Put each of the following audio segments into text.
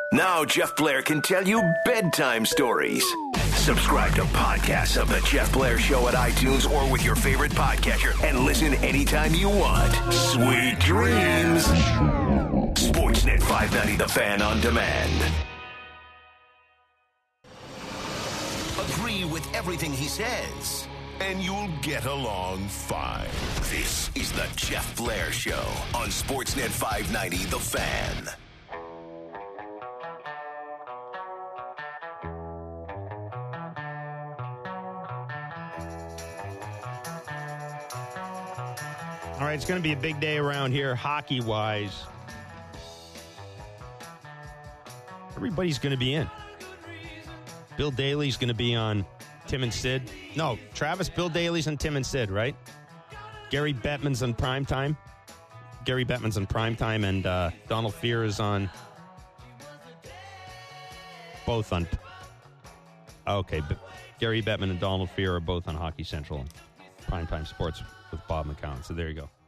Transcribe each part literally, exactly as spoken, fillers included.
Now Jeff Blair can tell you bedtime stories. Subscribe to podcasts of The Jeff Blair Show at iTunes or with your favorite podcatcher and listen anytime you want. Sweet dreams. Sportsnet five ninety The Fan on demand. Agree with everything he says, and you'll get along fine. This is The Jeff Blair Show on Sportsnet five ninety The Fan. All right, it's going to be a big day around here, hockey-wise. Everybody's going to be in. Bill Daly's going to be on Tim and Sid. No, Travis, Bill Daly's on Tim and Sid, right? Gary Bettman's on Primetime. Gary Bettman's on Primetime, and uh, Donald Fear is on... Both on... Okay, but Gary Bettman and Donald Fear are both on Hockey Central and Primetime Sports with Bob McCown. So there you go.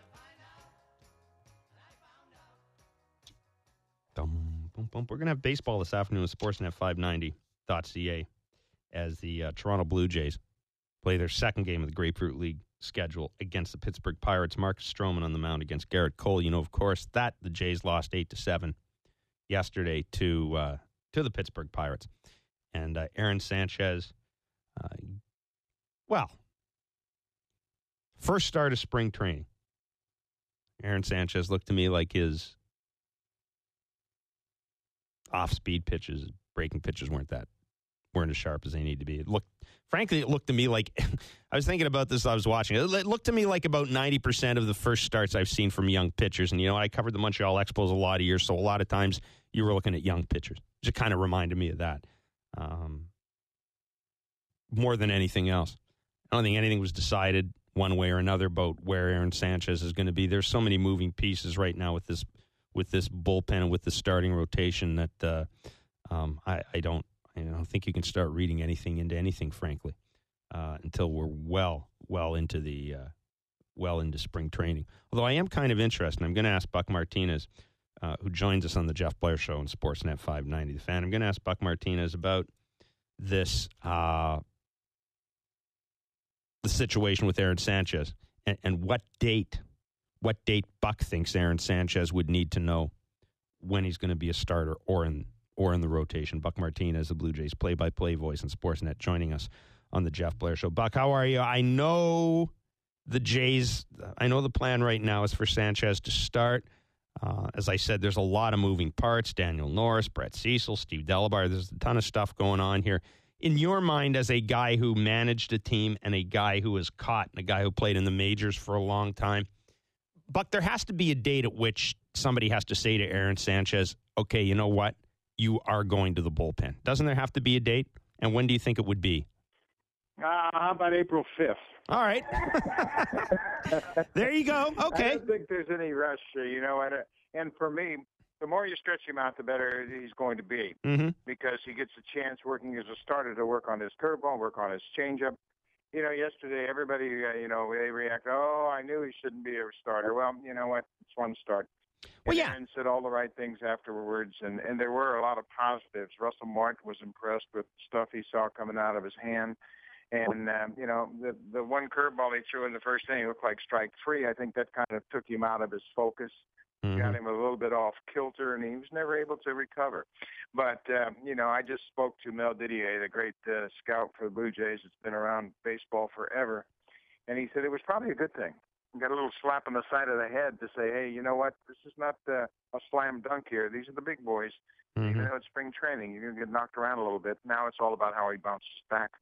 Dum, bum, bum. We're going to have baseball this afternoon with Sportsnet five ninety dot c a as the uh, Toronto Blue Jays play their second game of the Grapefruit League schedule against the Pittsburgh Pirates. Marcus Stroman on the mound against Garrett Cole. You know, of course, that the Jays lost eight to seven yesterday to uh, to the Pittsburgh Pirates. And uh, Aaron Sanchez, uh, well, first start of spring training. Aaron Sanchez looked to me like his off-speed pitches, breaking pitches weren't that weren't as sharp as they need to be. It looked, frankly, it looked to me like I was thinking about this. I was watching it. It looked to me like about ninety percent of the first starts I've seen from young pitchers. And you know, I covered the Montreal Expos a lot of years, so a lot of times you were looking at young pitchers. It just kind of reminded me of that um, more than anything else. I don't think anything was decided one way or another about where Aaron Sanchez is going to be. There's so many moving pieces right now with this with this bullpen and with the starting rotation that uh, um, I, I don't I don't think you can start reading anything into anything, frankly, uh, until we're well well into the uh, well into spring training. Although I am kind of interested. I'm going to ask Buck Martinez, uh, who joins us on the Jeff Blair Show on Sportsnet five ninety The Fan. I'm going to ask Buck Martinez about this. Uh, the situation with Aaron Sanchez and, and what date, what date Buck thinks Aaron Sanchez would need to know when he's going to be a starter or in or in the rotation. Buck Martinez, the Blue Jays play-by-play voice on Sportsnet, joining us on the Jeff Blair Show. Buck, how are you? I know the Jays, I know the plan right now is for Sanchez to start. Uh, as I said, there's a lot of moving parts. Daniel Norris, Brett Cecil, Steve Delabar. There's a ton of stuff going on here. In your mind, as a guy who managed a team and a guy who was caught and a guy who played in the majors for a long time, Buck, there has to be a date at which somebody has to say to Aaron Sanchez, okay, you know what? You are going to the bullpen. Doesn't there have to be a date? And when do you think it would be? Uh, how about April fifth? All right. There you go. Okay. I don't think there's any rush, uh, you know. And, and for me, the more you stretch him out, the better he's going to be, mm-hmm. because he gets a chance working as a starter to work on his curveball, work on his changeup. You know, yesterday everybody, uh, you know, they react, oh, I knew he shouldn't be a starter. Well, you know what? It's one start. Well, and yeah. Aaron said all the right things afterwards, and, and there were a lot of positives. Russell Martin was impressed with stuff he saw coming out of his hand. And, um, you know, the the one curveball he threw in the first inning looked like strike three. I think that kind of took him out of his focus. Mm-hmm. Got him a little bit off kilter, and he was never able to recover. But, um, you know, I just spoke to Mel Didier, the great uh, scout for the Blue Jays that's been around baseball forever, and he said it was probably a good thing. He got a little slap on the side of the head to say, hey, you know what, this is not uh, a slam dunk here. These are the big boys. Mm-hmm. Even though it's spring training, you're going to get knocked around a little bit. Now it's all about how he bounces back.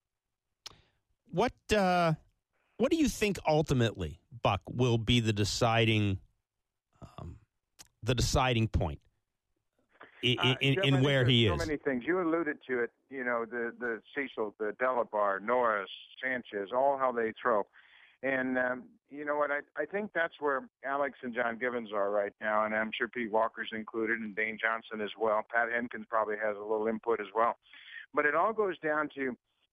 What, uh, what do you think ultimately, Buck, will be the deciding um, the deciding point in, uh, in, Jeff, in where he so is? So many things. You alluded to it, you know, the, the Cecil, the Delabar, Norris, Sanchez, all how they throw. And, um, you know what, I, I think that's where Alex and John Givens are right now, and I'm sure Pete Walker's included and Dane Johnson as well. Pat Henkins probably has a little input as well. But it all goes down to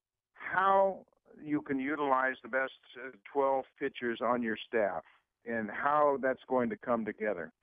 how you can utilize the best twelve pitchers on your staff and how that's going to come together.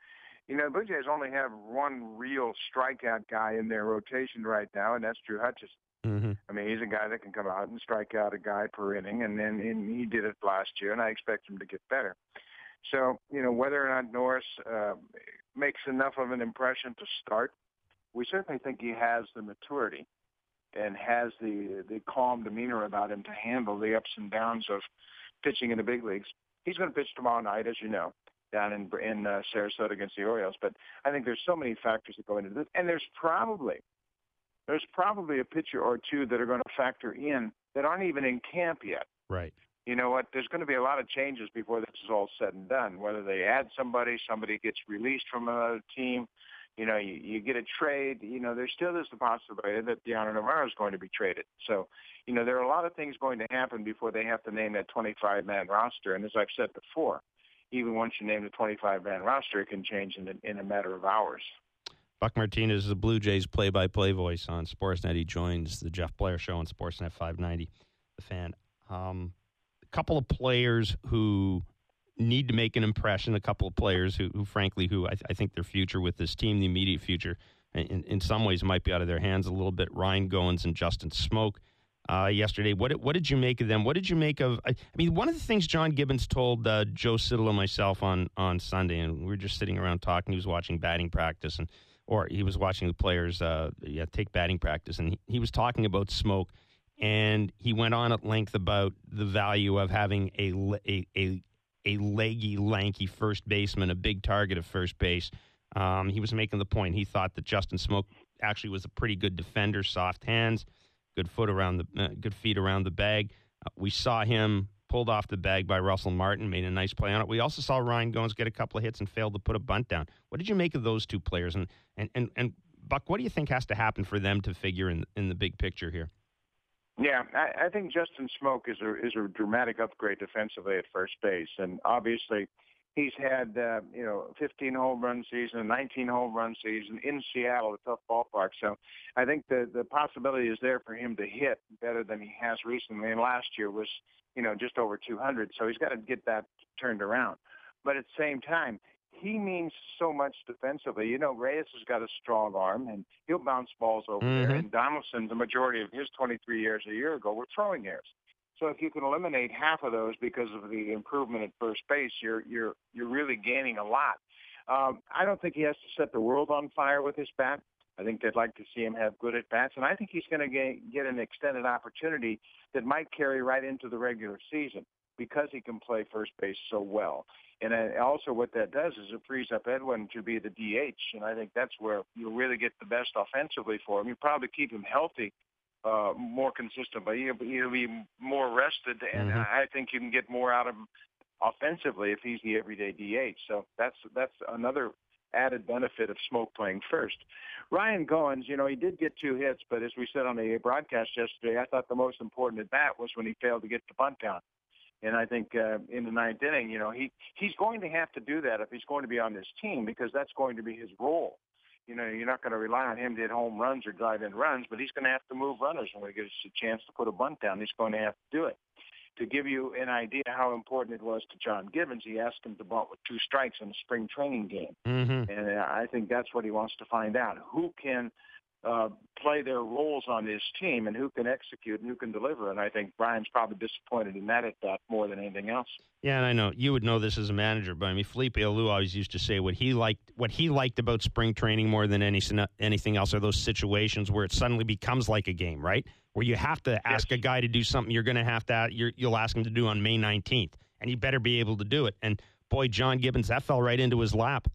You know, the Blue Jays only have one real strikeout guy in their rotation right now, and that's Drew Hutchison. Mm-hmm. I mean, he's a guy that can come out and strike out a guy per inning, and then and he did it last year, and I expect him to get better. So, you know, whether or not Norris uh, makes enough of an impression to start, we certainly think he has the maturity and has the the calm demeanor about him to handle the ups and downs of pitching in the big leagues. He's going to pitch tomorrow night, as you know, down in in uh, Sarasota against the Orioles. But I think there's so many factors that go into this, and there's probably there's probably a pitcher or two that are going to factor in that aren't even in camp yet. Right. You know what? There's going to be a lot of changes before this is all said and done. Whether they add somebody, somebody gets released from another team, you know, you, you get a trade. You know, there still is the possibility that Deanna Navarro is going to be traded. So, you know, there are a lot of things going to happen before they have to name that twenty-five man roster. And as I've said before, even once you name the twenty-five man roster, it can change in, in a matter of hours. Buck Martinez is the Blue Jays play-by-play voice on Sportsnet. He joins the Jeff Blair Show on Sportsnet five ninety, The Fan. Um, a couple of players who need to make an impression, a couple of players who, who frankly, who I, th- I think their future with this team, the immediate future, in, in some ways might be out of their hands a little bit. Ryan Goins and Justin Smoak uh, yesterday. What did, what did you make of them? What did you make of, I, I mean, one of the things John Gibbons told uh, Joe Siddall and myself on, on Sunday, and we were just sitting around talking, he was watching batting practice, and or he was watching the players uh, yeah, take batting practice, and he, he was talking about Smoak, and he went on at length about the value of having a, a, a a leggy, lanky first baseman, a big target at first base. Um, he was making the point. He thought that Justin Smoak actually was a pretty good defender, soft hands, good foot around the, uh, good feet around the bag. Uh, we saw him pulled off the bag by Russell Martin, made a nice play on it. We also saw Ryan Goins get a couple of hits and failed to put a bunt down. What did you make of those two players? And and and, and Buck, what do you think has to happen for them to figure in in the big picture here? Yeah, I, I think Justin Smoak is a is a dramatic upgrade defensively at first base, and obviously he's had uh, you know fifteen home run season, a nineteen home run season in Seattle, a tough ballpark. So I think the the possibility is there for him to hit better than he has recently. And last year was you know just over two hundred, so he's got to get that turned around. But at the same time, he means so much defensively. You know, Reyes has got a strong arm, and he'll bounce balls over mm-hmm. there. And Donaldson, the majority of his twenty-three years a year ago, were throwing errors. So if you can eliminate half of those because of the improvement at first base, you're you're you're really gaining a lot. Um, I don't think he has to set the world on fire with his bat. I think they'd like to see him have good at bats, and I think he's going to get, get an extended opportunity that might carry right into the regular season because he can play first base so well. And also what that does is it frees up Edwin to be the D H, and I think that's where you'll really get the best offensively for him. You probably keep him healthy uh, more consistently. He'll be, he'll be more rested, and mm-hmm. I think you can get more out of him offensively if he's the everyday D H. So that's that's another added benefit of Smoak playing first. Ryan Goins, you know, he did get two hits, but as we said on the broadcast yesterday, I thought the most important at bat was when he failed to get the bunt down. And I think uh, in the ninth inning, you know, he, he's going to have to do that if he's going to be on this team because that's going to be his role. You know, you're not going to rely on him to hit home runs or drive in runs, but he's going to have to move runners when he gets a chance to put a bunt down. He's going to have to do it. To give you an idea how important it was to John Gibbons, he asked him to bunt with two strikes in a spring training game. Mm-hmm. And uh, I think that's what he wants to find out. Who can uh, play their roles on this team and who can execute and who can deliver? And I think Brian's probably disappointed in that at that more than anything else. Yeah, and I know you would know this as a manager, but I mean, Felipe Alou always used to say what he liked, what he liked about spring training more than any, anything else are those situations where it suddenly becomes like a game, right? Where you have to ask yes. a guy to do something you're going to have to, you're, you'll ask him to do on May nineteenth, and he better be able to do it. And boy, John Gibbons, that fell right into his lap.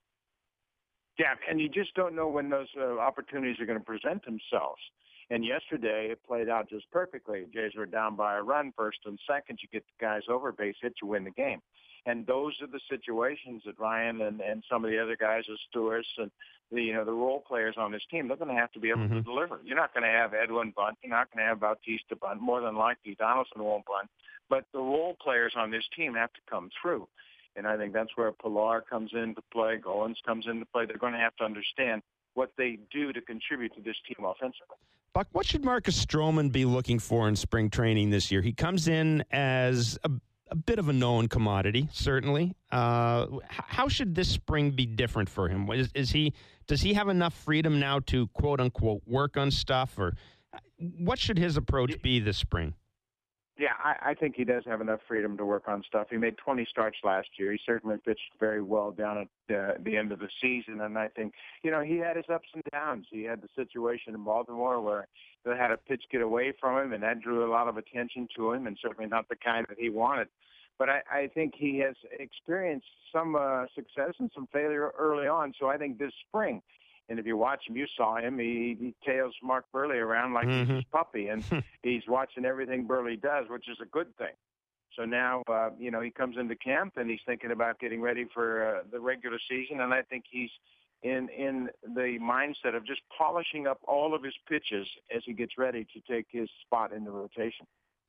Yeah, and you just don't know when those uh, opportunities are going to present themselves. And yesterday, it played out just perfectly. Jays were down by a run, first and second. You get the guys over, base hit, you win the game. And those are the situations that Ryan and, and some of the other guys, the Stewarts and the you know the role players on this team, they're going to have to be able mm-hmm. to deliver. You're not going to have Edwin bunt. You're not going to have Bautista bunt. More than likely, Donaldson won't bunt. But the role players on this team have to come through. And I think that's where Pilar comes into play, Goins comes into play. They're going to have to understand what they do to contribute to this team offensively. Buck, what should Marcus Stroman be looking for in spring training this year? He comes in as a a bit of a known commodity, certainly. Uh, how should this spring be different for him? Is, is he does he have enough freedom now to quote unquote work on stuff, or what should his approach be this spring? Yeah, I, I think he does have enough freedom to work on stuff. He made twenty starts last year. He certainly pitched very well down at uh, the end of the season. And I think, you know, he had his ups and downs. He had the situation in Baltimore where they had a pitch get away from him, and that drew a lot of attention to him, and certainly not the kind that he wanted. But I, I think he has experienced some uh, success and some failure early on. So I think this spring, and if you watch him, you saw him, he, he tails Mark Burley around like mm-hmm. he's his puppy, and he's watching everything Burley does, which is a good thing. So now, uh, you know, he comes into camp, and he's thinking about getting ready for uh, the regular season, and I think he's in in the mindset of just polishing up all of his pitches as he gets ready to take his spot in the rotation.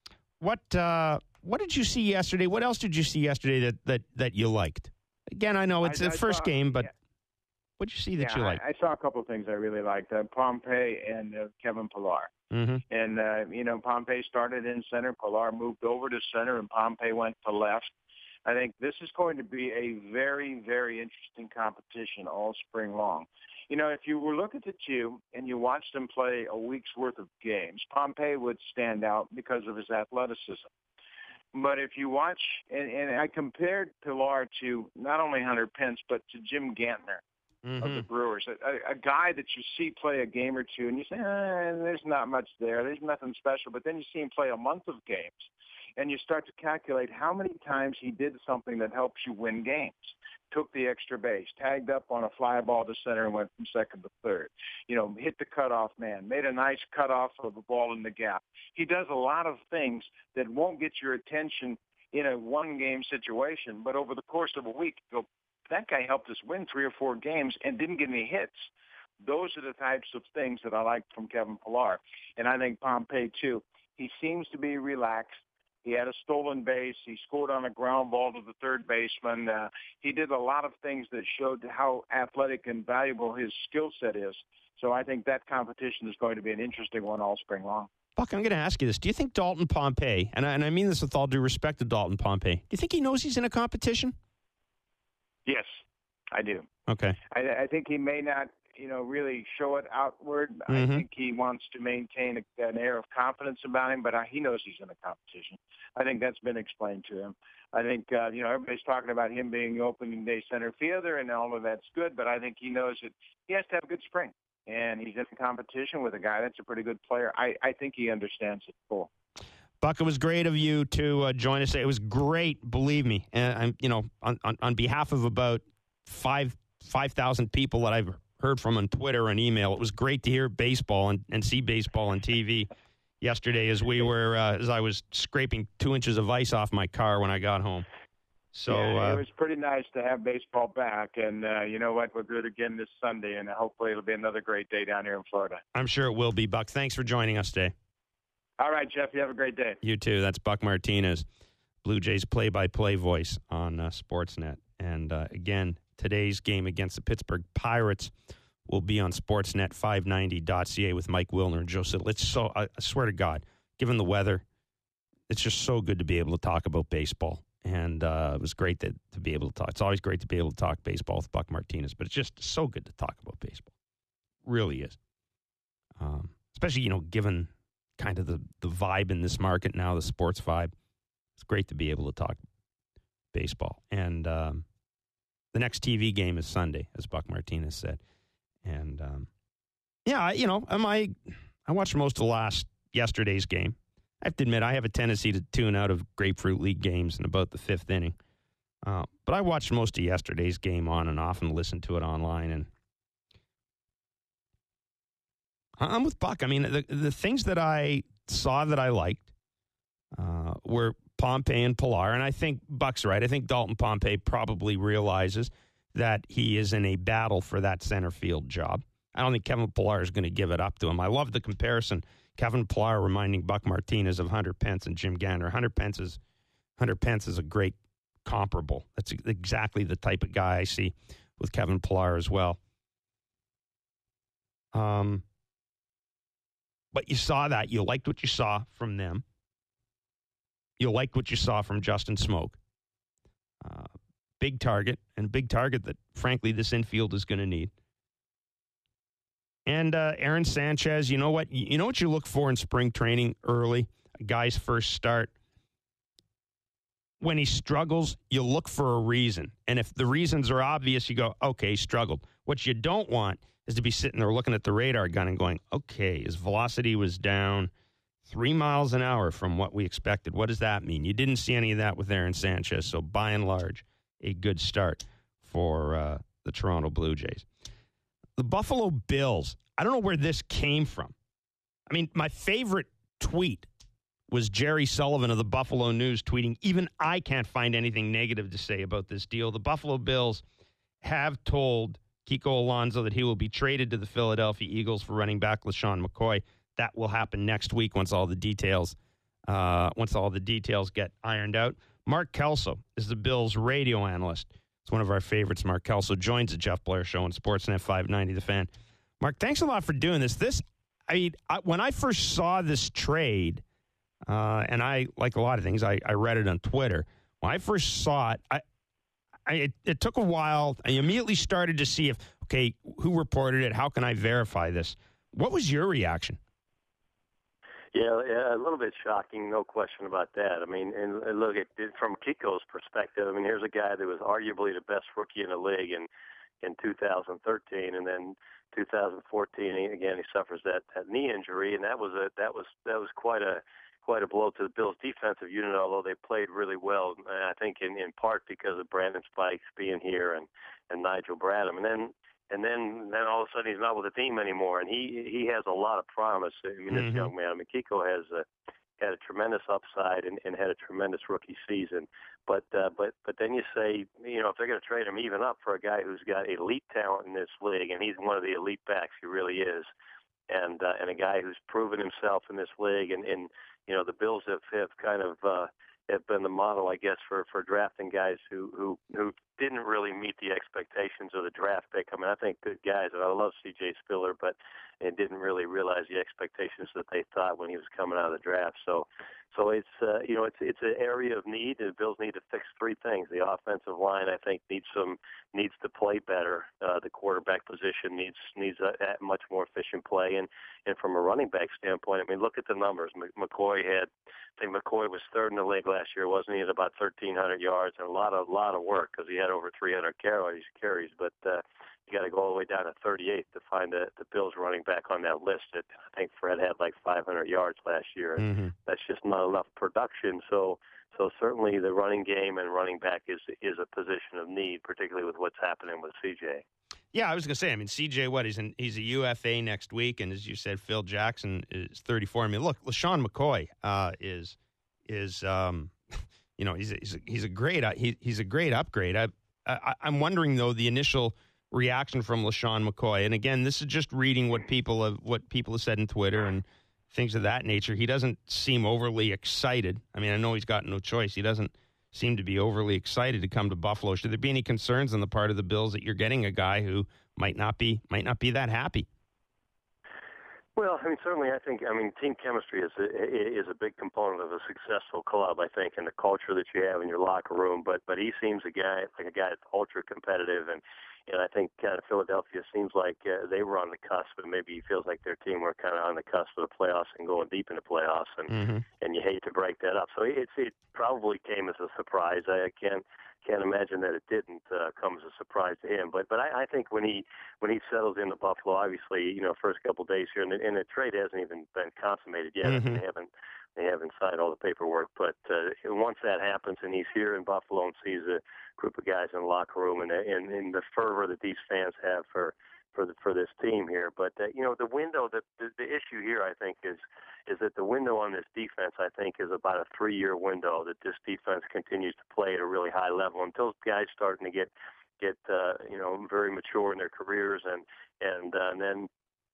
What uh, what did you see yesterday? What else did you see yesterday that, that, that you liked? Again, I know it's I, the I first saw, game, but yeah. what did you see that yeah, you liked? I, I saw a couple of things I really liked. Uh, Pompey and uh, Kevin Pillar. Mm-hmm. And, uh, you know, Pompey started in center. Pillar moved over to center, and Pompey went to left. I think this is going to be a very, very interesting competition all spring long. You know, if you were look at the two and you watched them play a week's worth of games, Pompey would stand out because of his athleticism. But if you watch, and, and I compared Pillar to not only Hunter Pence, but to Jim Gantner mm-hmm. of the Brewers, a, a guy that you see play a game or two, and you say, eh, there's not much there. There's nothing special. But then you see him play a month of games, and you start to calculate how many times he did something that helps you win games. Took the extra base, tagged up on a fly ball to center and went from second to third. You know, hit the cutoff man, made a nice cutoff of the ball in the gap. He does a lot of things that won't get your attention in a one-game situation, but over the course of a week, you go, that guy helped us win three or four games and didn't get any hits. Those are the types of things that I like from Kevin Pillar. And I think Pompey, too. He seems to be relaxed. He had a stolen base. He scored on a ground ball to the third baseman. Uh, he did a lot of things that showed how athletic and valuable his skill set is. So I think that competition is going to be an interesting one all spring long. Buck, I'm going to ask you this. Do you think Dalton Pompey, and I, and I mean this with all due respect to Dalton Pompey, do you think he knows he's in a competition? Yes, I do. Okay. I, I think he may not, you know, really show it outward. Mm-hmm. I think he wants to maintain a, an air of confidence about him, but I, he knows he's in a competition. I think that's been explained to him. I think, uh, you know, everybody's talking about him being the opening day center fielder, and all of that's good, but I think he knows that he has to have a good spring, and he's in a competition with a guy that's a pretty good player. I, I think he understands it full. Buck, it was great of you to uh, join us. It was great, believe me. And I'm, you know, on, on, on behalf of about five five thousand people that I've heard from on Twitter and email, it was great to hear baseball and, and see baseball on T V yesterday as we were uh, as I was scraping two inches of ice off my car when I got home. So yeah, uh, it was pretty nice to have baseball back, and uh, you know what? We'll do it again this Sunday, and hopefully it'll be another great day down here in Florida. I'm sure it will be, Buck. Thanks for joining us today. All right, Jeff. You have a great day. You too. That's Buck Martinez, Blue Jays play-by-play voice on uh, Sportsnet. And uh, again, today's game against the Pittsburgh Pirates will be on Sportsnet five ninety dot c a with Mike Wilner and Joe Siddall. It's so, I swear to God, given the weather, it's just so good to be able to talk about baseball. And uh, it was great to, to be able to talk. It's always great to be able to talk baseball with Buck Martinez, but it's just so good to talk about baseball. It really is. Um, especially, you know, given kind of the, the vibe in this market now, the sports vibe. It's great to be able to talk baseball. And um, the next T V game is Sunday, as Buck Martinez said. And, um, yeah, you know, am I, I watched most of the last yesterday's game. I have to admit, I have a tendency to tune out of Grapefruit League games in about the fifth inning. Uh, but I watched most of yesterday's game on and off and listened to it online. And I'm with Buck. I mean, the, the things that I saw that I liked uh, were Pompey and Pillar. And I think Buck's right. I think Dalton Pompey probably realizes that he is in a battle for that center field job. I don't think Kevin Pillar is going to give it up to him. I love the comparison. Kevin Pillar reminding Buck Martinez of Hunter Pence and Jim Gantner. Hunter Pence is Hunter Pence is a great comparable. That's exactly the type of guy I see with Kevin Pillar as well. Um, but you saw that. You liked what you saw from them. you liked what you saw from Justin Smoke. Uh, big target, and a big target that, frankly, this infield is going to need. And uh, Aaron Sanchez, you know what? You know what you look for in spring training early, a guy's first start? When he struggles, you look for a reason. And if the reasons are obvious, you go, okay, he struggled. What you don't want is to be sitting there looking at the radar gun and going, okay, his velocity was down three miles an hour from what we expected. What does that mean? You didn't see any of that with Aaron Sanchez. So by and large, a good start for uh, the Toronto Blue Jays. The Buffalo Bills, I don't know where this came from. I mean, my favorite tweet was Jerry Sullivan of the Buffalo News tweeting, even I can't find anything negative to say about this deal. The Buffalo Bills have told Kiko Alonso that he will be traded to the Philadelphia Eagles for running back LaShawn McCoy. That will happen next week once all the details uh, once all the details get ironed out. Mark Kelso is the Bills radio analyst. It's one of our favorites. Mark Kelso joins the Jeff Blair Show on Sportsnet five ninety The Fan. Mark, thanks a lot for doing this. This, I mean, I, when I first saw this trade, uh, and I, like a lot of things, I, I read it on Twitter. When I first saw it, I, I it, it took a while. I immediately started to see if, okay, who reported it? How can I verify this? What was your reaction? Yeah, yeah, a little bit shocking, no question about that. I mean, and, and look, at from Kiko's perspective, I mean, here's a guy that was arguably the best rookie in the league in, in two thousand thirteen, and then two thousand fourteen, he, again, he suffers that, that knee injury, and that was a that was that was quite a quite a blow to the Bills' defensive unit. Although they played really well, I think in, in part because of Brandon Spikes being here and and Nigel Bradham, and then. And then, then all of a sudden he's not with the team anymore, and he he has a lot of promise. I mean, this mm-hmm. young man. I mean, Kiko has a, had a tremendous upside and, and had a tremendous rookie season. But uh, but but then you say, you know, if they're going to trade him even up for a guy who's got elite talent in this league, and he's one of the elite backs, he really is, and uh, and a guy who's proven himself in this league, and, and you know, the Bills have have kind of. Uh, have been the model, I guess, for, for drafting guys who, who who didn't really meet the expectations of the draft pick. I mean, I think good guys, and I love C J Spiller, but it didn't really realize the expectations that they thought when he was coming out of the draft. So, so it's uh, you know, it's it's an area of need. The Bills need to fix three things. The offensive line, I think, needs some needs to play better. Uh, the quarterback position needs needs a, a much more efficient play, and and from a running back standpoint, I mean, look at the numbers. McCoy had, I think McCoy was third in the league last year, wasn't he? At about thirteen hundred yards and a lot of lot of work because he had over three hundred carries. Carries, but uh, you got to go all the way down to thirty-eighth to find the, the Bills running back on that list. It, I think Fred had like five hundred yards last year. And mm-hmm. That's just not enough production. So, so certainly the running game and running back is is a position of need, particularly with what's happening with C J. Yeah, I was going to say, I mean, C J, what, he's, in, he's a U F A next week, and as you said, Phil Jackson is thirty-four. I mean, look, LaShawn McCoy uh, is, is um, you know, he's a, he's a, he's a great he, he's a great upgrade. I, I, I'm wondering, though, the initial reaction from LaShawn McCoy, and again, this is just reading what people have, what people have said in Twitter and things of that nature. He doesn't seem overly excited. I mean, I know he's got no choice. He doesn't seem to be overly excited to come to Buffalo. Should there be any concerns on the part of the Bills that you're getting a guy who might not be might not be that happy? Well, I mean, certainly, I think, I mean, team chemistry is a, is a big component of a successful club, I think, and the culture that you have in your locker room. But but he seems a guy like a guy that's ultra competitive, and and I think kind of Philadelphia seems like uh, they were on the cusp, and maybe he feels like their team were kind of on the cusp of the playoffs and going deep into playoffs, and mm-hmm. and you hate to break that up. So it's it probably came as a surprise. I can't. Can't imagine that it didn't uh, come as a surprise to him. But but I, I think when he when he settles into Buffalo, obviously, you know, first couple of days here, and the, and the trade hasn't even been consummated yet. Mm-hmm. They haven't they haven't signed all the paperwork. But uh, once that happens, and he's here in Buffalo and sees a group of guys in the locker room, and and, and the fervor that these fans have for for the, for this team here. But uh, you know, the window, the, the the issue here, I think, is is that the window on this defense, I think, is about a three-year window that this defense continues to play at a really high level until guys starting to get get uh, you know very mature in their careers, and and, uh, and then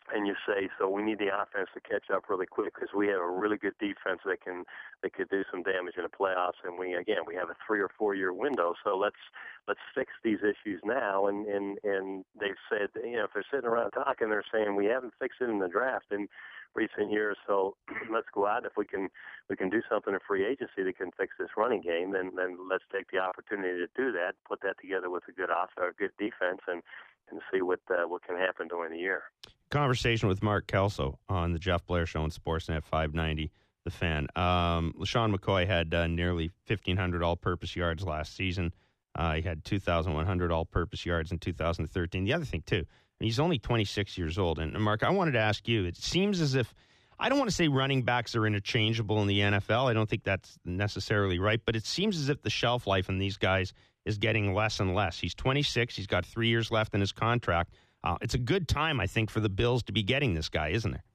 and you say, so we need the offense to catch up really quick because we have a really good defense that can that could do some damage in the playoffs. And we again we have a three or four year window, so let's let's fix these issues now. And and and they've said, you know, if they're sitting around talking, they're saying we haven't fixed it in the draft in recent years, so let's go out. If we can we can do something in free agency that can fix this running game, then then let's take the opportunity to do that. Put that together with a good off or a good defense, and and see what uh, what can happen during the year. Conversation with Mark Kelso on the Jeff Blair Show on Sportsnet five ninety, The Fan. Um, LeSean McCoy had uh, nearly fifteen hundred all-purpose yards last season. Uh, he had two thousand one hundred all-purpose yards in two thousand thirteen. The other thing, too, he's only twenty-six years old. And, Mark, I wanted to ask you, it seems as if, I don't want to say running backs are interchangeable in the N F L. I don't think that's necessarily right. But it seems as if the shelf life in these guys is getting less and less. He's twenty-six. He's got three years left in his contract. Uh, it's a good time, I think, for the Bills to be getting this guy, isn't it?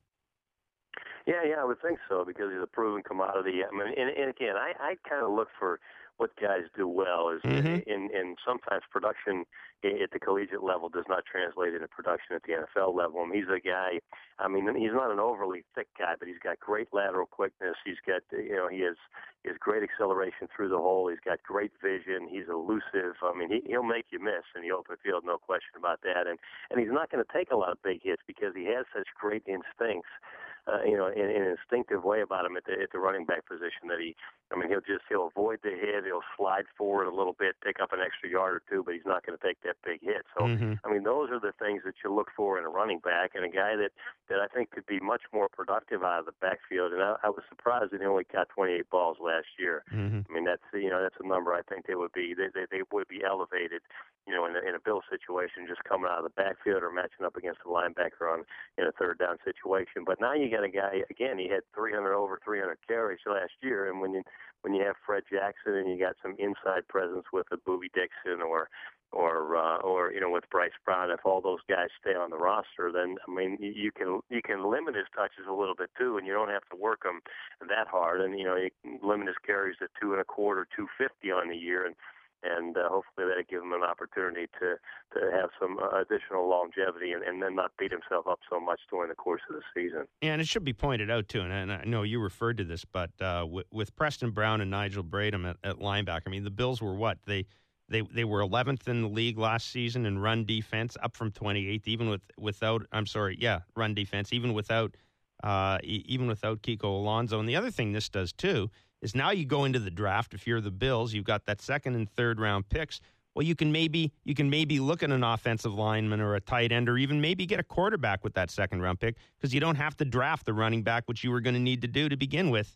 Yeah, yeah, I would think so because he's a proven commodity. I mean, and, and again, I, I kind of look for what guys do well is mm-hmm. in, in sometimes production at the collegiate level does not translate into production at the N F L level. I mean, he's a guy, I mean, he's not an overly thick guy, but he's got great lateral quickness. He's got, you know, he has, he has great acceleration through the hole. He's got great vision. He's elusive. I mean, he, he'll make you miss in the open field, no question about that. And, and he's not going to take a lot of big hits because he has such great instincts. Uh, you know, in, in an instinctive way about him at the, at the running back position that he, I mean, he'll just, he'll avoid the hit, he'll slide forward a little bit, pick up an extra yard or two, but he's not going to take that big hit. So, mm-hmm. I mean, those are the things that you look for in a running back and a guy that, that I think could be much more productive out of the backfield. And I, I was surprised that he only got twenty-eight balls last year. Mm-hmm. I mean, that's, you know, that's a number I think they would be, they, they, they would be elevated, you know, in a, in a Bill situation, just coming out of the backfield or matching up against the linebacker on in a third down situation. But now you got a guy, again, he had three hundred over three hundred carries last year, and when you when you have Fred Jackson and you got some inside presence with a Boobie Dixon or or uh, or you know with Bryce Brown, if all those guys stay on the roster, then I mean you can you can limit his touches a little bit too, and you don't have to work them that hard, and you know you can limit his carries to two and a quarter, two fifty on the year, and. And uh, hopefully that'll give him an opportunity to, to have some uh, additional longevity and, and then not beat himself up so much during the course of the season. Yeah, and it should be pointed out, too, and, and I know you referred to this, but uh, with, with Preston Brown and Nigel Bradham at, at linebacker, I mean, the Bills were what? They they they were eleventh in the league last season in run defense, up from twenty-eighth, even with without, I'm sorry, yeah, run defense, even without, uh, e- even without Kiko Alonso. And the other thing this does, too, is now you go into the draft. If you're the Bills, you've got that second and third round picks. Well, you can maybe you can maybe look at an offensive lineman or a tight end, or even maybe get a quarterback with that second round pick because you don't have to draft the running back, which you were going to need to do to begin with.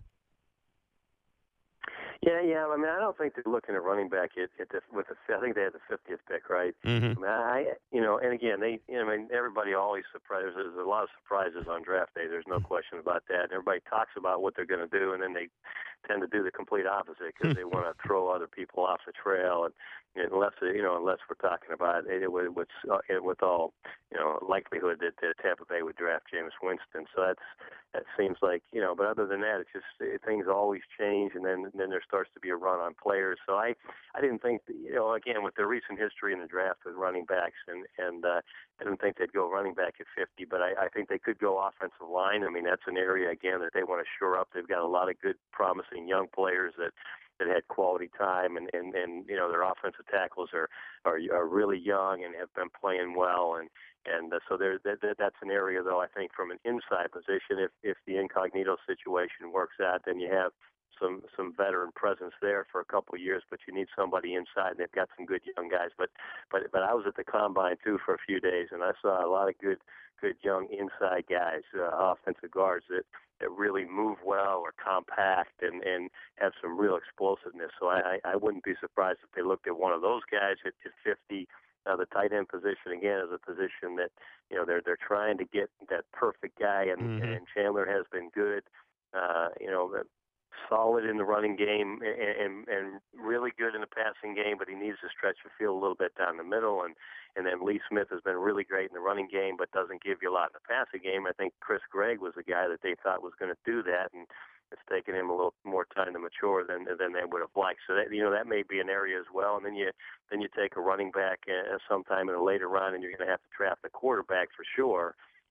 Yeah, yeah. I mean, I don't think they're looking at running back at, at the, with the. I think they had the fiftieth pick, right? Mm-hmm. I mean, I, you know, and again, they, you know, I mean, everybody always surprises. There's a lot of surprises on draft day. There's no question about that. Everybody talks about what they're going to do, and then they tend to do the complete opposite because they want to throw other people off the trail. And, and unless you know, unless we're talking about it, it with uh, with all you know likelihood that, that Tampa Bay would draft Jameis Winston. So that's that seems like you know. But other than that, it's just it, things always change, and then and then there starts to be a run on players. So I I didn't think that, you know again with the recent history in the draft with running backs and and uh, I didn't think they'd go running back at fifty, but I, I think they could go offensive line. I mean that's an area again that they want to shore up. They've got a lot of good, promising young players that. that had quality time, and, and, and you know their offensive tackles are, are are really young and have been playing well, and and uh, so there that, that's an area though I think from an inside position, if if the incognito situation works out, then you have some some veteran presence there for a couple of years, but you need somebody inside, and they've got some good young guys. But but but I was at the combine too for a few days, and I saw a lot of good good young inside guys, uh, offensive guards that. that really move well or compact and, and have some real explosiveness. So I, I wouldn't be surprised if they looked at one of those guys at, at fifty. Uh, the tight end position, again, is a position that, you know, they're they're trying to get that perfect guy, and, mm-hmm. and Chandler has been good, uh, you know, solid in the running game and, and, and really good in the passing game, but he needs to stretch the field a little bit down the middle. And, and then Lee Smith has been really great in the running game, but doesn't give you a lot in the passing game. I think Chris Gregg was the guy that they thought was going to do that, and it's taken him a little more time to mature than than they would have liked. So that you know that may be an area as well. And then you then you take a running back uh, sometime in a later round, and you're going to have to draft a quarterback for sure.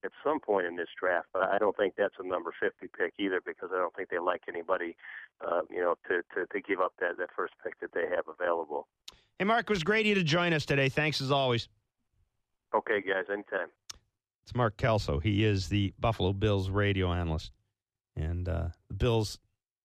at some point in this draft. But I don't think that's a number fifty pick either, because I don't think they like anybody, uh, you know, to, to, to give up that, that first pick that they have available. Hey, Mark, it was great of you to join us today. Thanks as always. Okay, guys, anytime. It's Mark Kelso. He is the Buffalo Bills radio analyst. And uh, the Bills,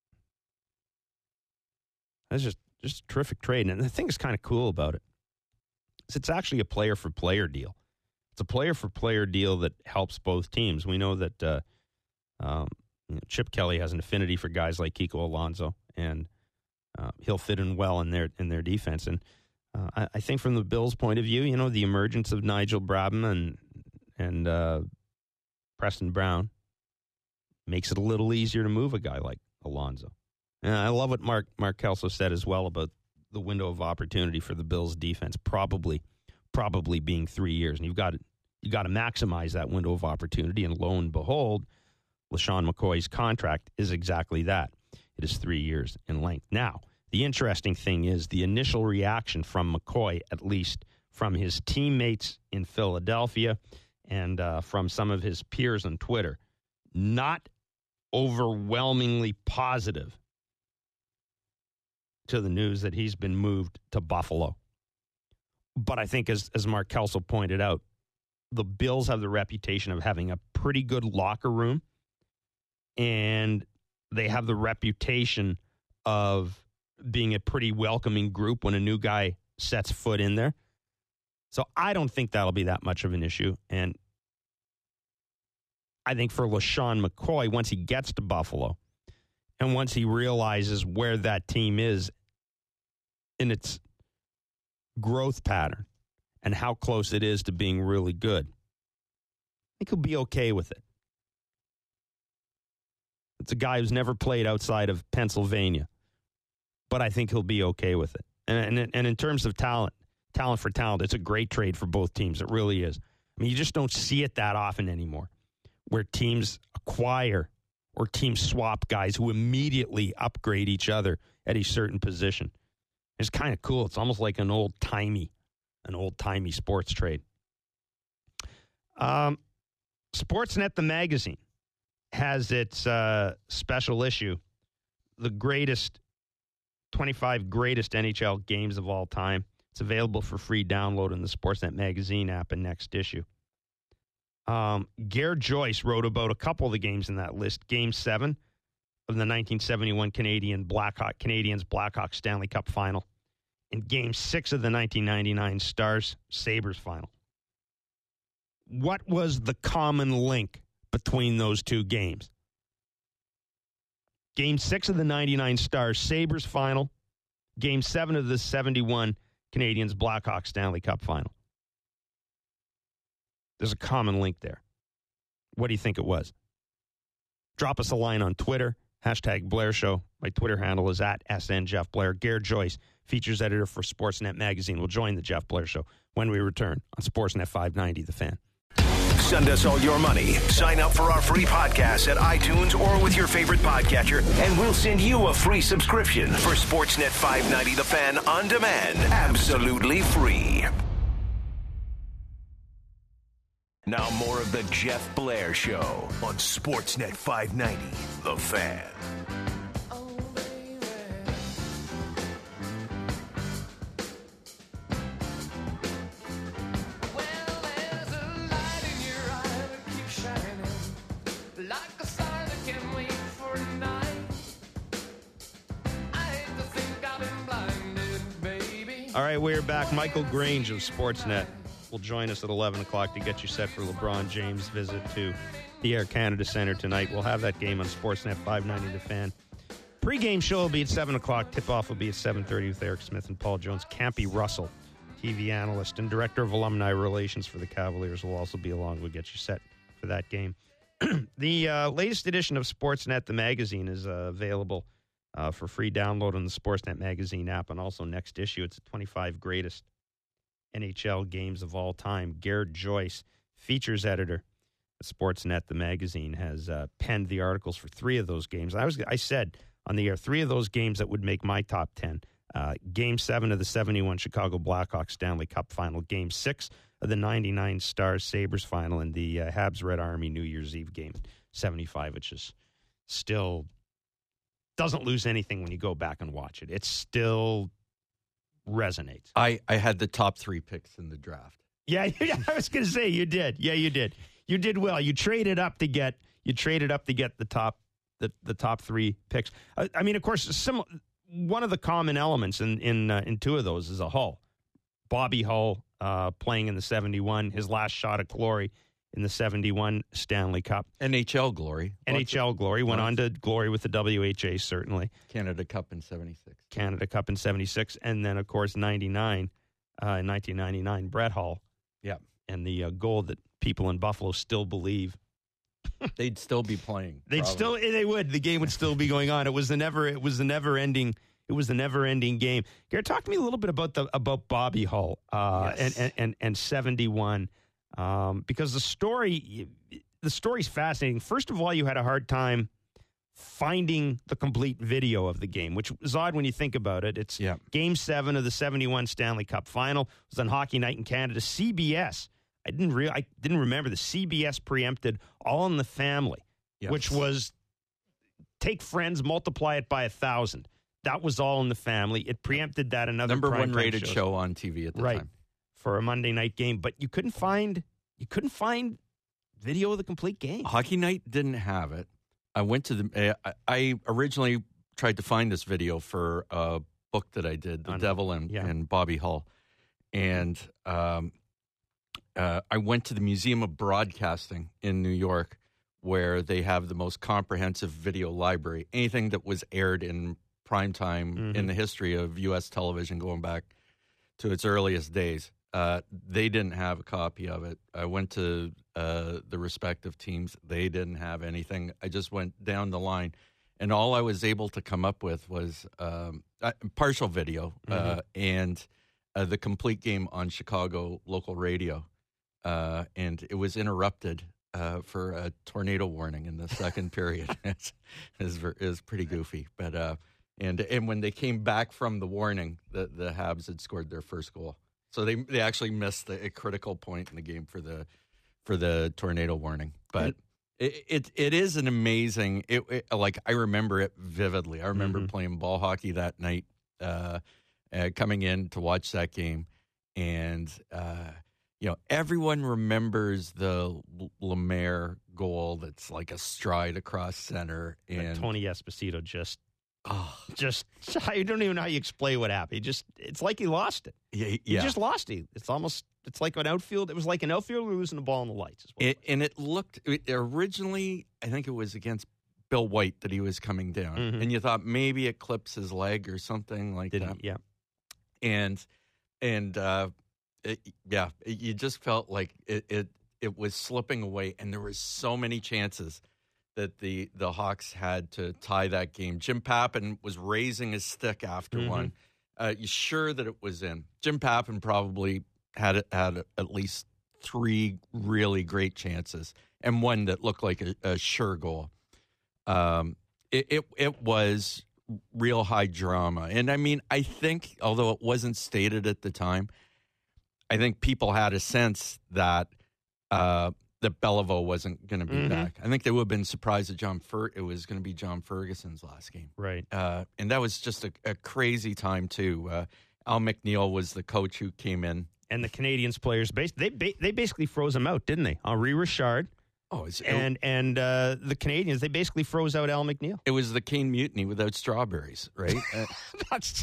that's just, just a terrific trade. And the thing that's kind of cool about it is it's actually a player-for-player deal. It's a player-for-player deal that helps both teams. We know that uh, um, you know, Chip Kelly has an affinity for guys like Kiko Alonso, and uh, he'll fit in well in their in their defense. And uh, I, I think from the Bills' point of view, you know, the emergence of Nigel Bradman and and uh, Preston Brown makes it a little easier to move a guy like Alonso. And I love what Mark Mark Kelso said as well about the window of opportunity for the Bills' defense, probably probably being three years. And you've got you got to maximize that window of opportunity. And lo and behold, LeSean McCoy's contract is exactly that. It is three years in length. Now, the interesting thing is the initial reaction from McCoy, at least from his teammates in Philadelphia and uh, from some of his peers on Twitter, not overwhelmingly positive to the news that he's been moved to Buffalo. But I think, as, as Mark Kelso pointed out, the Bills have the reputation of having a pretty good locker room, and they have the reputation of being a pretty welcoming group when a new guy sets foot in there. So I don't think that'll be that much of an issue. And I think for LeSean McCoy, once he gets to Buffalo and once he realizes where that team is in its growth pattern and how close it is to being really good, I think he'll be okay with it. It's a guy who's never played outside of Pennsylvania, but I think he'll be okay with it. And, and, and in terms of talent, talent for talent, it's a great trade for both teams. It really is. I mean, you just don't see it that often anymore, where teams acquire or teams swap guys who immediately upgrade each other at a certain position. It's kind of cool. It's almost like an old-timey, an old-timey sports trade. Um, Sportsnet, the magazine, has its uh, special issue, the greatest, twenty-five greatest N H L games of all time. It's available for free download in the Sportsnet magazine app and next issue. Um, Gare Joyce wrote about a couple of the games in that list. Game seven of the nineteen seventy-one Canadian Blackhawk, Canadians Blackhawks Stanley Cup final, and Game six of the nineteen ninety-nine Stars Sabres final. What was the common link between those two games? Game six of the ninety-nine Stars Sabres final, Game seven of the seventy-one Canadians Blackhawks Stanley Cup final. There's a common link there. What do you think it was? Drop us a line on Twitter, hashtag Blair Show. My Twitter handle is at S N Jeff Blair. Gare Joyce, features editor for Sportsnet Magazine, will join the Jeff Blair Show when we return on Sportsnet five ninety, The Fan. Send us all your money. Sign up for our free podcast at iTunes or with your favorite podcatcher, and we'll send you a free subscription for Sportsnet five ninety The Fan on demand. Absolutely free. Now more of the Jeff Blair Show on Sportsnet five ninety The Fan. All right, we're back. Michael Grange of Sportsnet will join us at eleven o'clock to get you set for LeBron James' visit to the Air Canada Centre tonight. We'll have that game on Sportsnet five ninety The Fan. Pre-game show will be at seven o'clock. Tip-off will be at seven thirty with Eric Smith and Paul Jones. Campy Russell, T V analyst and director of alumni relations for the Cavaliers, will also be along. We'll get you set for that game. The uh, latest edition of Sportsnet, the magazine, is uh, available uh, for free download on the Sportsnet magazine app, and also next issue. It's the twenty-five greatest N H L games of all time. Gare Joyce, features editor at Sportsnet, the magazine, has uh, penned the articles for three of those games. I was I said on the air, three of those games that would make my top ten. Uh, game seven of the seventy-one Chicago Blackhawks Stanley Cup final. Game six of the ninety-nine Stars Sabres final and the uh, Habs Red Army New Year's Eve game, seventy-five, which is still doesn't lose anything when you go back and watch it. It still resonates. I, I had the top three picks in the draft. Yeah, yeah I was going to say you did. Yeah, you did. You did well. You traded up to get you traded up to get the top the, the top three picks. I, I mean, of course, some one of the common elements in in uh, in two of those is a Hull. Bobby Hull uh, playing in the seventy-one, his last shot at glory in the seventy-one Stanley Cup. N H L glory. N H L glory. Went on to glory with the W H A, certainly. Canada Cup in seventy-six. Canada Cup in seventy-six. And then, of course, ninety-nine, uh, in nineteen ninety-nine, Brett Hull. Yeah. And the uh, goal that people in Buffalo still believe. They'd still be playing. They'd probably. still, they would. The game would still be going on. It was the never, it was the never ending, it was the never ending game. Garrett, talk to me a little bit about the, about Bobby Hull, uh, Yes. and, and, and, and seventy-one. Um, because the story, the story's fascinating. First of all, you had a hard time finding the complete video of the game, which is odd when you think about it. It's Yeah. Game Seven of the seventy-one Stanley Cup Final. It was on Hockey Night in Canada. C B S. I didn't re- I didn't remember the C B S preempted All in the Family, Yes. which was take Friends, multiply it by a thousand. That was All in the Family. It preempted that another number one primetime rated shows. show on T V at the Right. time. For a Monday night game, but you couldn't find you couldn't find video of the complete game. Hockey Night didn't have it. I went to the. Uh, I originally tried to find this video for a book that I did, The On- Devil and, yeah. and Bobby Hull, and um, uh, I went to the Museum of Broadcasting in New York, where they have the most comprehensive video library. Anything that was aired in prime time Mhm. in the history of U S television, going back to its earliest days. Uh, they didn't have a copy of it. I went to uh, the respective teams. They didn't have anything. I just went down the line, and all I was able to come up with was um, uh, partial video uh, Mhm. and uh, the complete game on Chicago local radio. Uh, and it was interrupted uh, for a tornado warning in the second period. It's, it's, ver- it was pretty goofy. But uh, and and when they came back from the warning, the, the Habs had scored their first goal. So they they actually missed the, a critical point in the game for the for the tornado warning. But it it, it is an amazing. It, it like I remember it vividly. I remember Mhm. playing ball hockey that night, uh, uh, coming in to watch that game, and uh, you know everyone remembers the L- Lemaire goal that's like a stride across center, and Tony Esposito just oh, just I don't even know how you explain what happened. He just it's like he lost it. yeah, He yeah. just lost it. It's almost it's like an outfield. It was like an outfielder losing the ball in the lights. is what It, and it looked it, originally, I think it was against Bill White that he was coming down, Mhm. and you thought maybe it clips his leg or something like didn't that. yeah. And and uh, it, yeah, it, you just felt like it, it it was slipping away, and there was so many chances that the the Hawks had to tie that game. Jim Pappen was raising his stick after Mhm. one. Uh, you sure that it was in? Jim Pappen probably had had at least three really great chances, and one that looked like a, a sure goal. Um, it, it it was real high drama, and I mean, I think although it wasn't stated at the time, I think people had a sense that uh, that Beliveau wasn't going to be Mhm. back. I think they would have been surprised that John Fer- it was going to be John Ferguson's last game. Right. Uh, and that was just a, a crazy time too. Uh, Al McNeil was the coach who came in. And the Canadians players bas- they ba- they basically froze him out, didn't they? Henri Richard Oh, it's, and and uh, the Canadians they basically froze out Al McNeil. it was the Cane Mutiny without strawberries, right? Uh, That's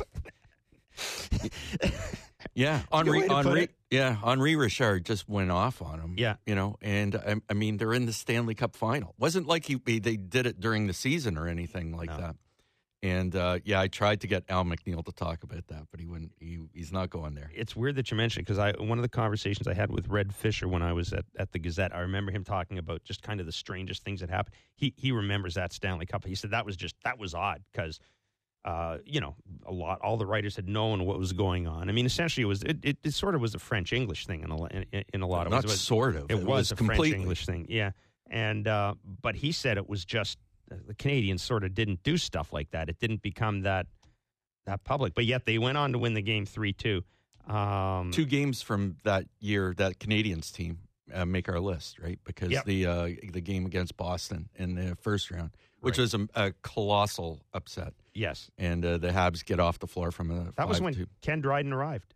yeah, Good way Henri, to put Henri, it. yeah, Henri Richard just went off on him. Yeah. you know, and I, I mean they're in the Stanley Cup final. Wasn't like he, he they did it during the season or anything like No. that. And uh, yeah, I tried to get Al McNeil to talk about that, but he wouldn't. He, he's not going there. it's weird that you mentioned because I one of the conversations I had with Red Fisher when I was at, at the Gazette, I remember him talking about just kind of the strangest things that happened. He he remembers that Stanley Cup. He said that was just that was odd because uh, you know a lot all the writers had known what was going on. I mean, essentially it was it, it, it sort of was a French English thing in a in, in a lot of Not ways. It was, sort of. it was a completely. French English thing, yeah. And uh, but he said it was just the Canadians sort of didn't do stuff like that. It didn't become that that public, but yet they went on to win the game three two. Um, Two games from that year, that Canadiens team uh, make our list, right? Because Yep. the uh, the game against Boston in the first round, which Right. was a, a colossal upset, yes. and uh, the Habs get off the floor from a That was when five two. Ken Dryden arrived.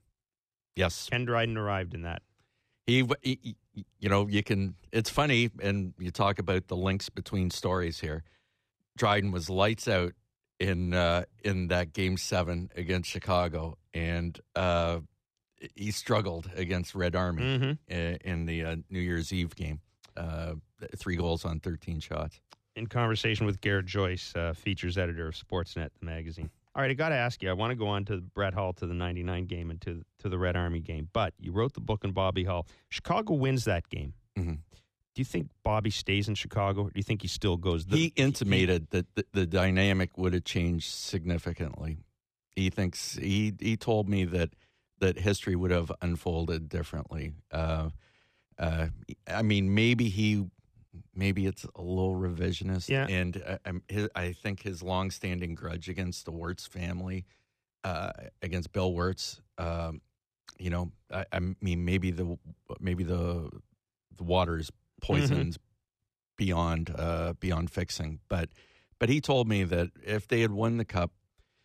Yes, Ken Dryden arrived in that. he, he, you know, you can. It's funny, and you talk about the links between stories here. Dryden was lights out in uh, in that game seven against Chicago, and uh, he struggled against Red Army Mm-hmm. in, in the uh, New Year's Eve game. Uh, three goals on thirteen shots. In conversation with Garrett Joyce, uh, features editor of Sportsnet, the magazine. All right, I got to ask you. I want to go on to Brett Hull, to the ninety-nine game, and to to the Red Army game. But you wrote the book on Bobby Hull. Chicago wins that game. Mm-hmm. Do you think Bobby stays in Chicago, or do you think he still goes? The, He intimated that the, the dynamic would have changed significantly. He thinks he he told me that that history would have unfolded differently. Uh, uh, I mean, maybe he, maybe it's a little revisionist. Yeah. And I, I'm- his, I think his longstanding grudge against the Wirtz family, uh, against Bill Wirtz, um, you know, I, I mean, maybe the maybe the the water is poisoned beyond uh, beyond fixing. But but he told me that if they had won the cup,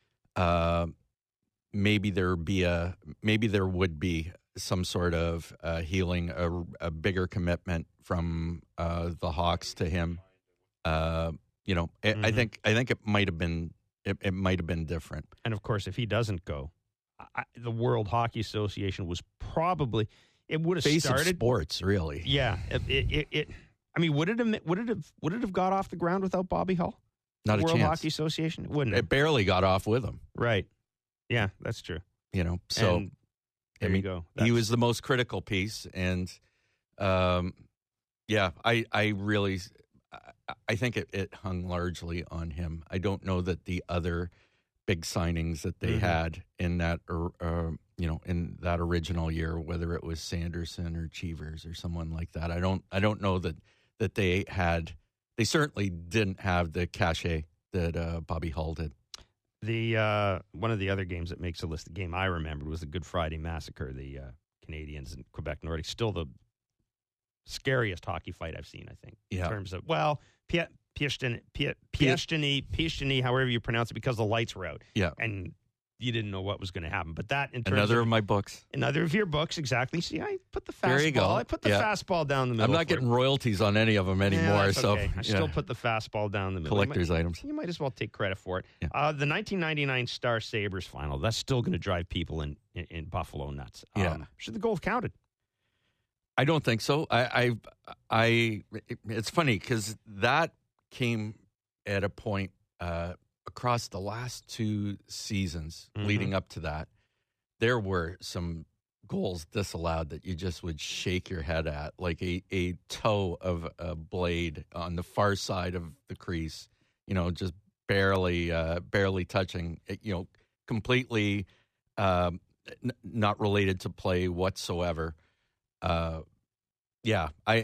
uh, maybe there be a maybe there would be some sort of uh, healing, a, a bigger commitment from uh, the Hawks to him. Uh, you know, I, I Mhm. think I think it might have been it, it might have been different. And of course, if he doesn't go, I, the World Hockey Association was probably it would have Face of started. sports, really. Yeah, it, it, it, it. I mean, would it have would it have would it have got off the ground without Bobby Hull? Not the a World chance. Hockey Association it wouldn't. Have. It barely got off with him. Right. Yeah, that's true. You know, so. And there I mean, you go. He That's- was the most critical piece, and um, yeah, I I really I, I think it, it hung largely on him. I don't know that the other big signings that they Mhm. had in that or uh, you know in that original year, whether it was Sanderson or Cheevers or someone like that, I don't I don't know that that they had. They certainly didn't have the cachet that uh, Bobby Hull did. The uh, one of the other games that makes a list, the game I remembered was the Good Friday Massacre, the uh, Canadians and Quebec Nordic. Still the scariest hockey fight I've seen, I think. Yeah. In terms of, well, Piestini, Piestini, Piestini, however you pronounce it, because the lights were out. Yeah. And you didn't know what was going to happen. But that, in terms Another of, of my books. another of your books, exactly. See, I put the fastball. There you go. I put the Yeah. fastball down the middle. I'm not for getting you. royalties on any of them anymore. Yeah, that's so okay. I yeah. still put the fastball down the middle. You might- collector's items. You might as well take credit for it. Yeah. Uh, the nineteen ninety-nine Star Sabres final, that's still going to drive people in, in, in Buffalo nuts. Yeah. Um, should the goal have counted? I don't think so. I, I, I it's funny because that came at a point uh, across the last two seasons Mhm. leading up to that. There were some goals disallowed that you just would shake your head at, like a, a toe of a blade on the far side of the crease, you know, just barely, uh, barely touching, you know, completely um, n- not related to play whatsoever. Uh, yeah, I,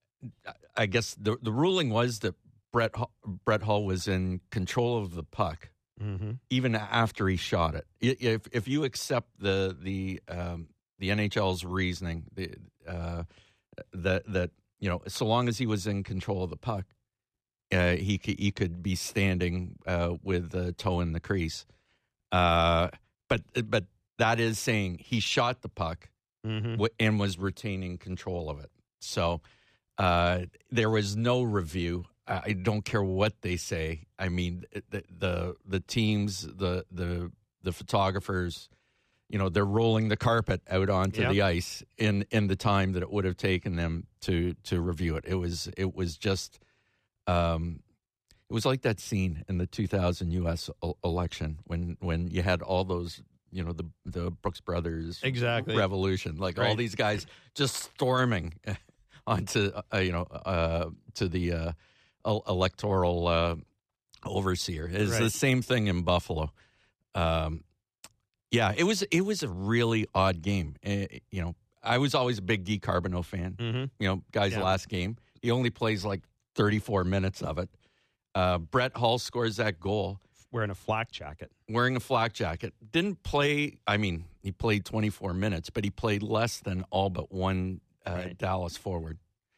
I guess the the ruling was that Brett Hull, Brett Hull was in control of the puck Mm-hmm. even after he shot it. I- If if you accept the the um, the N H L's reasoning, the, uh, that that you know, so long as he was in control of the puck, uh, he could, he could be standing uh, with the toe in the crease. Uh, but but that is saying he shot the puck Mm-hmm. w- and was retaining control of it. So uh, there was no review. I I don't care what they say. I mean, the the, the teams, the the the photographers, you know, they're rolling the carpet out onto Yep. the ice in, in the time that it would have taken them to to review it. It was it was just, um, it was like that scene in the two thousand U S el- election when when you had all those. You know, the the Brooks Brothers Exactly. revolution, like all Right. these guys just storming onto, uh, you know, uh, to the uh, el- electoral uh, overseer. It's Right. the same thing in Buffalo. Um, yeah, it was it was a really odd game. Uh, you know, I was always a big Guy Carbonneau fan. Mm-hmm. You know, guy's Yeah. last game. He only plays like thirty-four minutes of it. Uh, Brett Hull scores that goal. wearing a flak jacket. Wearing a flak jacket. Didn't play, I mean, he played twenty-four minutes, but he played less than all but one uh, right. Dallas forward,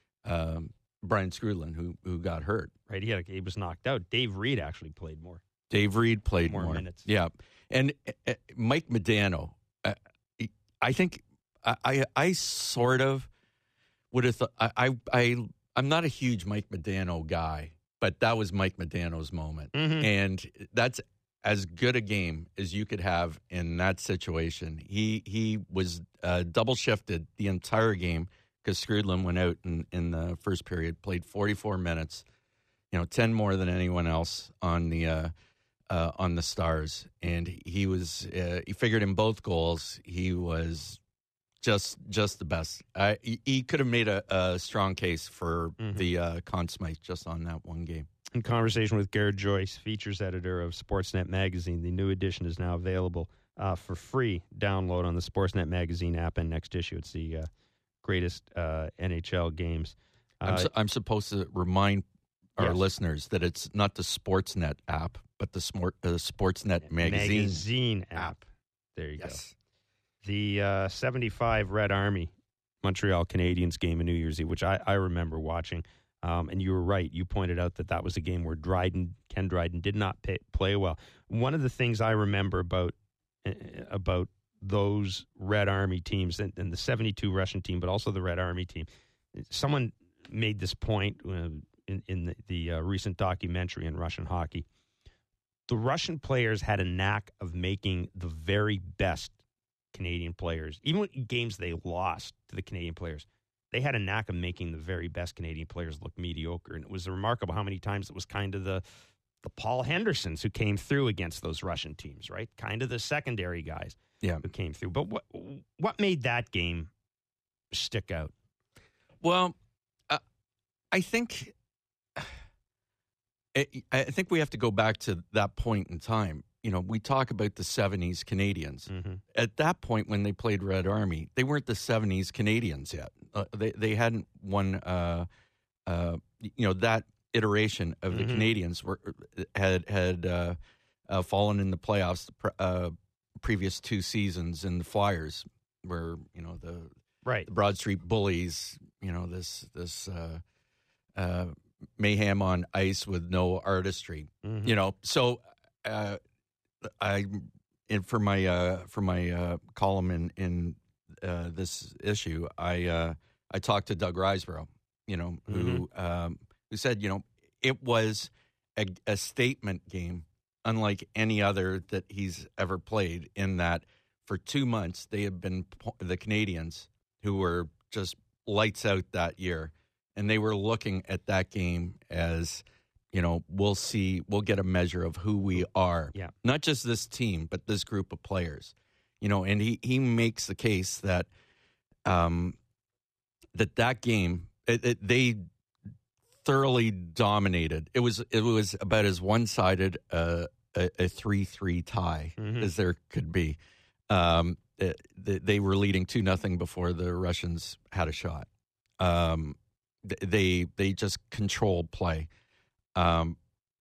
um, Brian Skrudland, who who got hurt. Right, he, had a, he was knocked out. Dave Reed actually played more. Dave Reed played more. more. minutes. Yeah. And uh, Mike Modano, uh, I think I, I, I sort of would have thought, I, I, I, I'm not a huge Mike Modano guy, but that was Mike Modano's moment. Mm-hmm. And that's as good a game as you could have in that situation. He he was uh, double shifted the entire game because Skrudland went out in, in the first period, played forty-four minutes, you know, ten more than anyone else on the uh, uh, on the Stars. And he was, uh, he figured in both goals, he was just just the best. I, he, he could have made a, a strong case for mm-hmm. the uh, Conn Smythe just on that one game. In conversation with Garrett Joyce, features editor of Sportsnet Magazine, the new edition is now available uh, for free download on the Sportsnet Magazine app and next issue. It's the uh, greatest uh, N H L games. Uh, I'm, su- I'm supposed to remind our yes. listeners that it's not the Sportsnet app, but the Sport, uh, Sportsnet Magazine, magazine app. app. There you yes. go. The uh, seventy-five Red Army Montreal Canadiens game in New Year's Eve, which I, I remember watching. Um, and you were right. You pointed out that that was a game where Dryden, Ken Dryden did not pay, play well. One of the things I remember about uh, about those Red Army teams and, and the seventy-two Russian team, but also the Red Army team, someone made this point uh, in, in the, the uh, recent documentary in Russian hockey. The Russian players had a knack of making the very best Canadian players, even in games they lost to the Canadian players, they had a knack of making the very best Canadian players look mediocre. And it was remarkable how many times it was kind of the the Paul Hendersons who came through against those Russian teams, right? Kind of the secondary guys yeah. who came through. But what what made that game stick out? Well, uh, I think I think we have to go back to that point in time. You know, we talk about the seventies Canadians. Mm-hmm. At that point, when they played Red Army, they weren't the seventies Canadians yet. Uh, they they hadn't won. Uh, uh, you know, that iteration of the mm-hmm. Canadians were had had uh, uh, fallen in the playoffs the pre- uh, previous two seasons, and the Flyers were, you know, the right the Broad Street Bullies. You know, this this uh, uh, mayhem on ice with no artistry. Mm-hmm. You know, so. Uh, I, and for my uh, for my uh, column in in uh, this issue, I uh, I talked to Doug Riseborough, you know, who mm-hmm. um, who said, you know, it was a, a statement game, unlike any other that he's ever played. In that, for two months they had been the Canadians who were just lights out that year, and they were looking at that game as, you know, we'll see, we'll get a measure of who we are. Yeah. Not just this team, but this group of players. You know, and he, he makes the case that um, that that game, it, it, they thoroughly dominated. It was it was about as one-sided uh, a three three tie mm-hmm. as there could be. Um, it, they were leading two nothing before the Russians had a shot. Um, they they just controlled play. Um,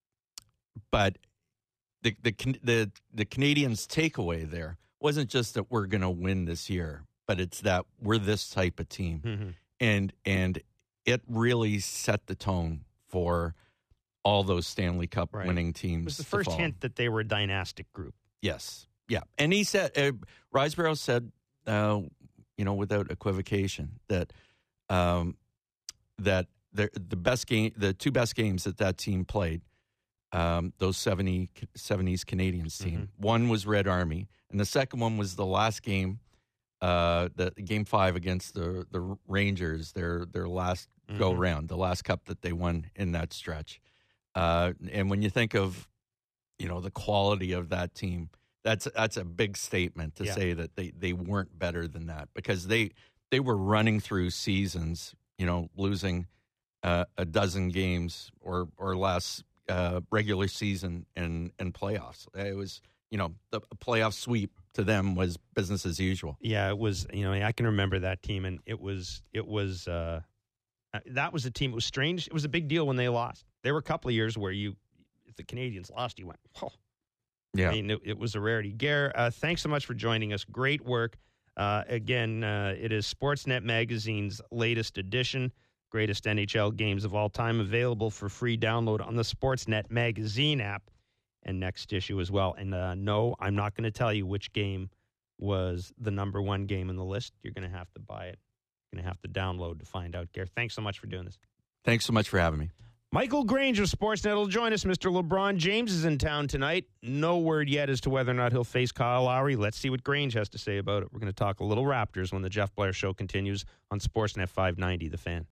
but the, the the the Canadians' takeaway there wasn't just that we're going to win this year, but it's that we're this type of team, mm-hmm. and and it really set the tone for all those Stanley Cup right. winning teams. It was the first hint that they were a dynastic group. Yes, yeah, and he said, uh, Riseborough said, uh, you know, without equivocation, that um, that. The, the best game, the two best games that that team played, um, those seventy, seventies Canadians team. Mm-hmm. One was Red Army, and the second one was the last game, uh, the game five against the the Rangers. Their their last mm-hmm. go round, the last cup that they won in that stretch. Uh, and when you think of, you know, the quality of that team, that's that's a big statement to yeah. say that they, they weren't better than that, because they they were running through seasons, you know, losing. Uh, a dozen games or or less uh, regular season and, and playoffs. It was, you know, the playoff sweep to them was business as usual. Yeah, it was. You know, I can remember that team, and it was it was uh, that was a team. It was strange. It was a big deal when they lost. There were a couple of years where you, if the Canadians lost, you went, oh, Yeah. I mean, it, it was a rarity. Gare, uh, thanks so much for joining us. Great work. Uh, again, uh, it is Sportsnet Magazine's latest edition, greatest N H L games of all time, available for free download on the Sportsnet Magazine app and next issue as well. And uh, no, I'm not going to tell you which game was the number one game in the list. You're going to have to buy it. You're going to have to download to find out. Gare, thanks so much for doing this. Thanks so much for having me. Michael Grange of Sportsnet will join us. Mister LeBron James is in town tonight. No word yet as to whether or not he'll face Kyle Lowry. Let's see what Grange has to say about it. We're going to talk a little Raptors when the Jeff Blair Show continues on Sportsnet five ninety, The Fan.